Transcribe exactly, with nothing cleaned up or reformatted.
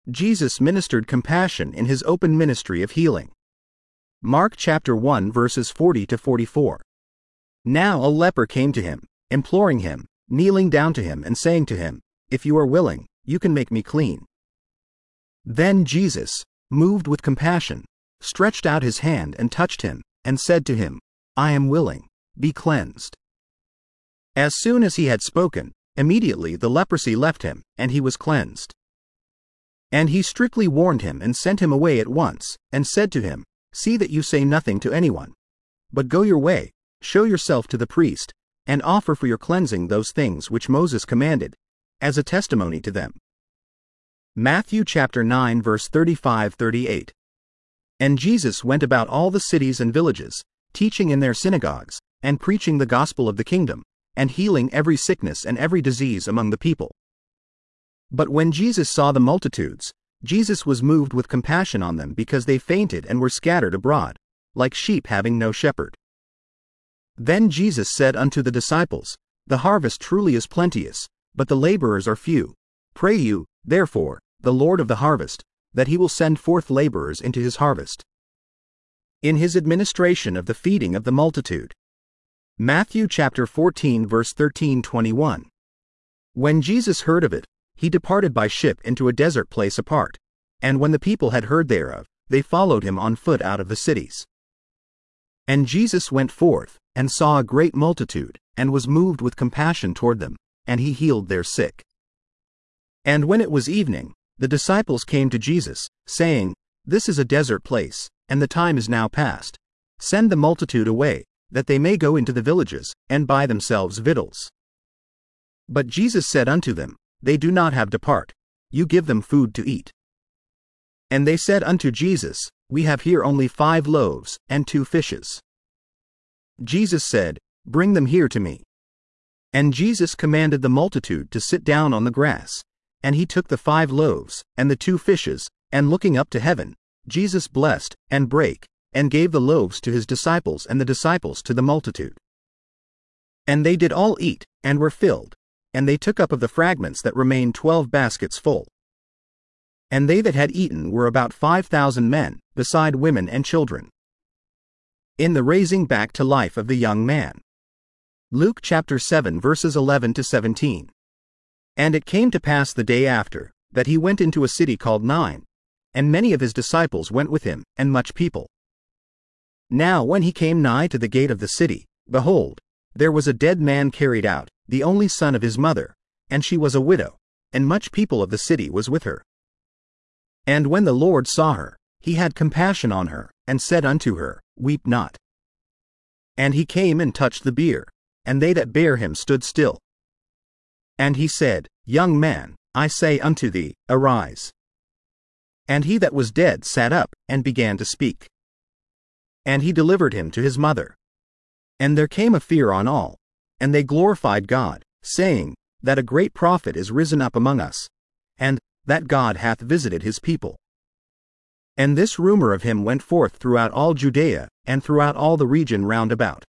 Jesus ministered compassion in his open ministry of healing. Mark chapter one verses forty to forty-four. Now a leper came to him, imploring him, kneeling down to him and saying to him, "If you are willing, you can make me clean." Then Jesus, moved with compassion, stretched out his hand and touched him, and said to him, "I am willing, be cleansed." As soon as he had spoken, immediately the leprosy left him, and he was cleansed. And he strictly warned him and sent him away at once, and said to him, "See that you say nothing to anyone, but go your way, show yourself to the priest, and offer for your cleansing those things which Moses commanded, as a testimony to them." Matthew chapter nine verse thirty-five to thirty-eight. And Jesus went about all the cities and villages, teaching in their synagogues, and preaching the gospel of the kingdom, and healing every sickness and every disease among the people. But when Jesus saw the multitudes, Jesus was moved with compassion on them because they fainted and were scattered abroad, like sheep having no shepherd. Then Jesus said unto the disciples, "The harvest truly is plenteous, but the laborers are few. Pray you, therefore, the Lord of the harvest, that he will send forth laborers into his harvest." In his administration of the feeding of the multitude. Matthew chapter fourteen verse thirteen to twenty-one. When Jesus heard of it, he departed by ship into a desert place apart, and when the people had heard thereof, they followed him on foot out of the cities. And Jesus went forth, and saw a great multitude, and was moved with compassion toward them, and he healed their sick. And when it was evening, the disciples came to Jesus, saying, "This is a desert place, and the time is now past. Send the multitude away, that they may go into the villages, and buy themselves victuals." But Jesus said unto them, "They do not have to depart, you give them food to eat." And they said unto Jesus, "We have here only five loaves, and two fishes." Jesus said, "Bring them here to me." And Jesus commanded the multitude to sit down on the grass. And he took the five loaves, and the two fishes, and looking up to heaven, Jesus blessed, and brake, and gave the loaves to his disciples and the disciples to the multitude. And they did all eat, and were filled, and they took up of the fragments that remained twelve baskets full. And they that had eaten were about five thousand men, beside women and children. In the raising back to life of the young man. Luke chapter seven verses eleven to seventeen. And it came to pass the day after, that he went into a city called Nain, and many of his disciples went with him, and much people. Now when he came nigh to the gate of the city, behold, there was a dead man carried out, the only son of his mother, and she was a widow, and much people of the city was with her. And when the Lord saw her, he had compassion on her, and said unto her, "Weep not." And he came and touched the bier, and they that bare him stood still. And he said, "Young man, I say unto thee, arise." And he that was dead sat up, and began to speak. And he delivered him to his mother. And there came a fear on all, and they glorified God, saying, that a great prophet is risen up among us, and that God hath visited his people. And this rumor of him went forth throughout all Judea, and throughout all the region round about.